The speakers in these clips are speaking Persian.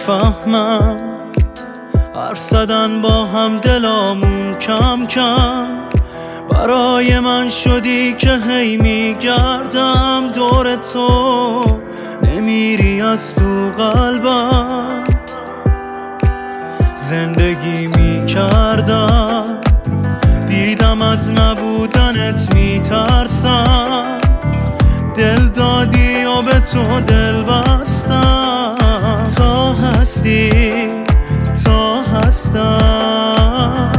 نمیفهمم، حرف زدن با هم دلامون کم کم. برای من شدی که هی میگردم دور تو، نمیری از تو قلبم. زندگی میکردم، دیدم از نبودنت میترسم. دل دادی و به تو دل بستم، تا هستی تا هستم.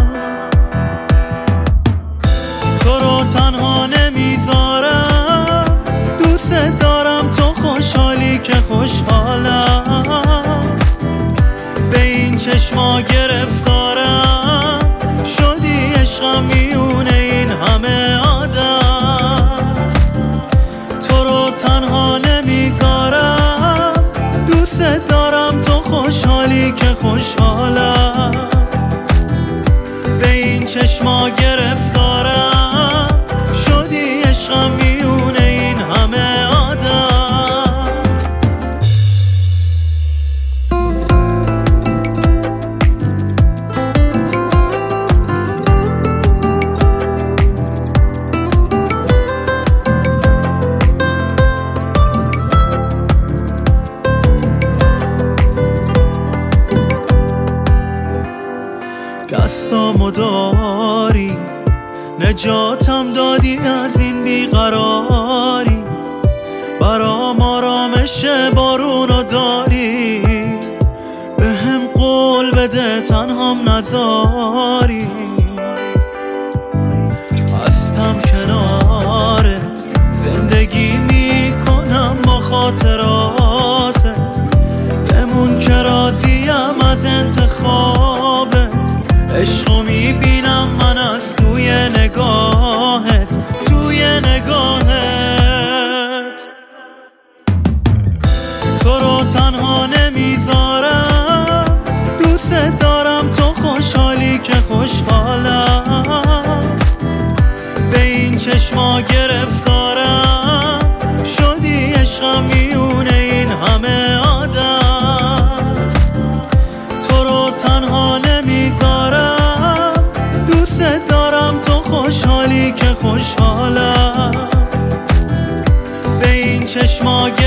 تو رو تنها نمیذارم، دوست دارم تو خوشحالی که خوشحالم. به این چشما گرفتارم، شدی عشقم میونه این همه آدم. تو رو تنها نمیذارم، دوست دارم تو خوشحالی که خوشحالم. به این چشما گرفتارم، شدی عشقم میونه این همه آدم. دستامو داری، نجاتم دادی از این بیقراری. برام آرامش بارونو داری، بهم قول بده تنهام نذاری. هستم کنارت، زندگی میکنم با خاطراتت. بمون که راضیم از انتخابت، عشقو میبینم من از توی نگاهت، توی نگاهت. تو رو تنها نمیذارم، دوست دارم تو خوشحالی که خوشحالم. به این چشما گرفتارم، شدی عشقم میونه این همه آدم. تو رو تنها نمیذارم، دوست دارم تو خوشحالی که خوشحالم. به این چشما